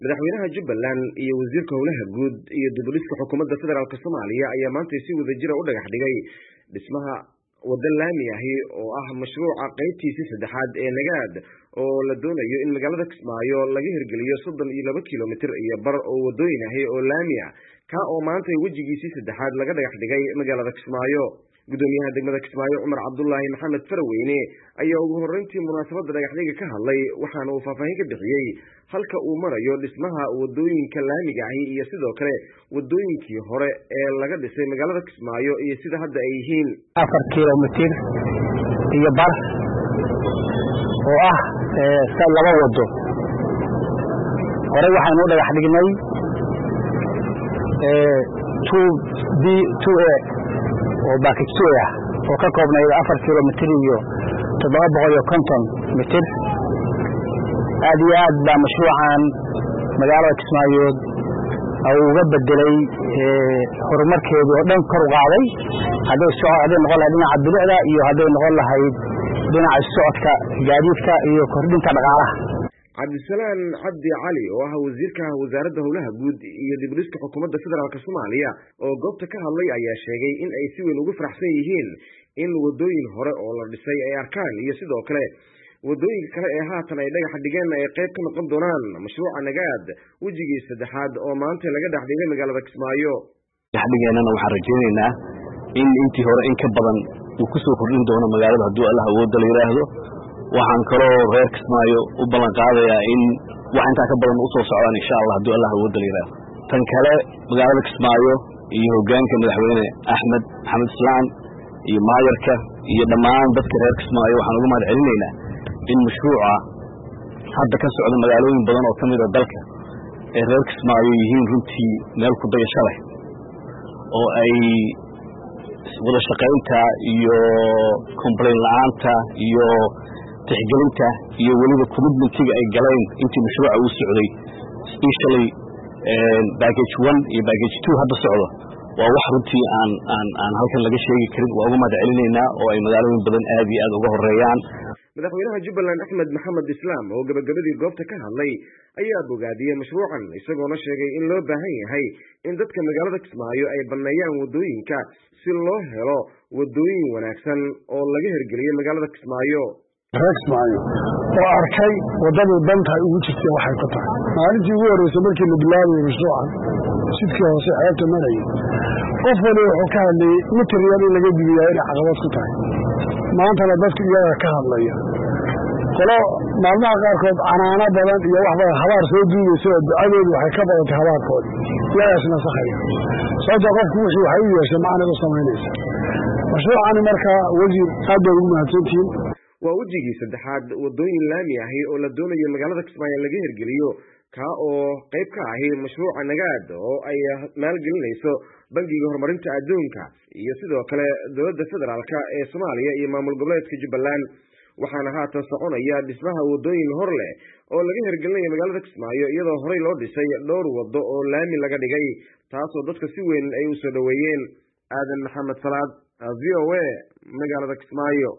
madaxweynaha Jubbaland iyo wasiirka howlaha guud iyo dib-u-dhiska xukuumadda federaalka Soomaaliya ayaa maanta si wadajir ah u dhagax dhigay dhismaha waddo laami ah oo ah mashruuca qaybtiisa saddexaad ee Nagaad oo la doonayo in magaalada Kismaayo laga hirgeliyo 32 kiiloomitir iyo bar oo wadooyin ah oo laami ah ka oo maanta wajigiisa saddexaad laga dhagax dhigay magaalada Kismaayo. gudoomiyaha degmada Kismaayo Umar Cabdullaahi Maxamed Faraweyne ayaa ugu horeyntii munaasabadda dhagaxdhiga ka hadlay waxaana uu faahfaahin ka bixiyay halka uu marayo dhismaha wadooyinka laamiga ah iyo sidoo kale wadooyinkii hore ee laga dhisay magaalada Kismaayo iyo sida hadda ay yihiin 4 kiiloomitir iyo bar oo ah laba wado. Hore waxaanu dhagax dhignay 2B2A oo package 2 ah oo ka koobnay 4 kiiloomitir iyo 750 mitir. aad iyo aad baa mashruucan magaalada Kismaayo uga bedelay horumarkeedu oo dhan kor u qaaday haday noqon lahayd dhinaca bilicda iyo haday noqon lahayd dhinaca socodka gaadiidka iyo kordhinta dhaqaalaha. Cabdisalaan Cabdi Cali oo ah wasiirka wasaaradda howlaha guud iyo dib-u-dhiska xukuumadda federaalka Soomaaliya oo goobta ka hadlay ayaa sheegay in ay si weyn ugu faraxsan yihiin in wadooyin hore oo la dhisay ay arkaan iyo sidoo kale wadooyinka kale ee haatan ay dhagax dhigeen ay qayb ka noqon doonaan mashruuca Nagaad wajigiisa saddexaad oo maanta laga dhagax dhigay magaalada Kismaayo. dhagaxdhigeennana waxaan rajaynaynaa in intii hore in ka badan uu ku soo kordhin doono magaalada hadduu Allah awoodda la yiraahdo. waxaan kaloo reer Kismaayo u ballan qaadayaa in wax intaa ka badan u soo socdaan insha Allah hadduu Allah awoodda la yiraahdo. tan kale magaalada Kismaayo iyo hoggaanka madaxweyne Axmed Maxamed Islaan iyo maayarka iyo dhammaan dadka reer Kismaayo waxaan uga mahad celinaynaa in mashruuca hadda ka socda magaalooyin badan oo kamid ah dalka ee reer Kismaayo yihiin runtii meel ku dayasho leh oo ay wada shaqaynta iyo complaint la'aanta iyo tixgelinta iyo waliba commitmentiga ay galeen intii mashruuca uu socday, especially package 1 iyo package 2 hadda socdo waa wax runtii aan halkan laga sheegi karin. waa uga mahad celinaynaa oo ay magaalooyin badan aad iyo aad uga horeeyaan. madaxweynaha Jubbaland Axmed Maxamed Islaan oo gabagabadii goobta ka hadlay ayaa bogaadiyay mashruucan isagoona sheegay in loo baahan yahay in dadka magaalada Kismaayo ay baneeyaan wadooyinka si loo helo wadooyin wanaagsan oo laga hirgeliyo magaalada Kismaayo. Kismaayo oo arkay wadada danta ugu jirtay waxay ku tahay maalintii ugu horeysay markii la bilaabay mashruucan sidkii hoose xeebta marayay qof wali wuxuu ka hadlayay material in laga dibiyo in caqabad ku tahay. maantana dadku iyaga ka hadlaya qolo maalmaha qaarkood canaana badan iyo wax badan habaar soo duubaysa oo ducadoodu waxay ka badatay habaarkood iyagaasna saxaya sababta qofku wixii waxay u yeeshay macna u samaynaysa. mashruucan markaa wasiir aad bay ugu mahadsantihiin. waa wajigii saddexaad wadooyin laami ah oo la doonayo magaalada Kismaayo laga hirgeliyo ka oo qayb ka ah mashruuca Nagaad oo ay maalgelinayso bangiga horumarinta adduunka iyo sidoo kale dowladda federaalka ee Soomaaliya iyo maamul goboleedka Jubbaland. waxaana haatan soconaya dhismaha wadooyin hor leh oo laga hirgelinayo magaalada Kismaayo iyadoo horey loo dhisay dhowr wado oo laami laga dhigay taasoo dadka si weyn ay u soo dhaweeyeen. Aadan Maxamed Salaad, VOA, magaalada Kismaayo.